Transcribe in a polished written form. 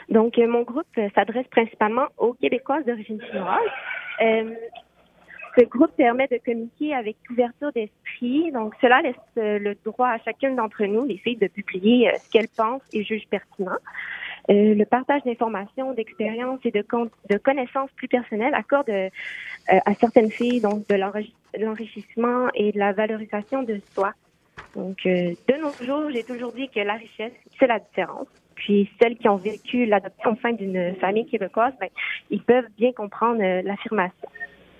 Donc, mon groupe s'adresse principalement aux Québécoises d'origine chinoise. Ce groupe permet de communiquer avec ouverture d'esprit. Donc, cela laisse le droit à chacune d'entre nous, les filles, de publier ce qu'elles pensent et jugent pertinent. Le partage d'informations, d'expériences et de connaissances plus personnelles accorde à certaines filles donc de l'enrichissement et de la valorisation de soi. Donc, de nos jours, j'ai toujours dit que la richesse, c'est la différence. Puis, celles qui ont vécu l'adoption au sein d'une famille québécoise, ils peuvent bien comprendre l'affirmation.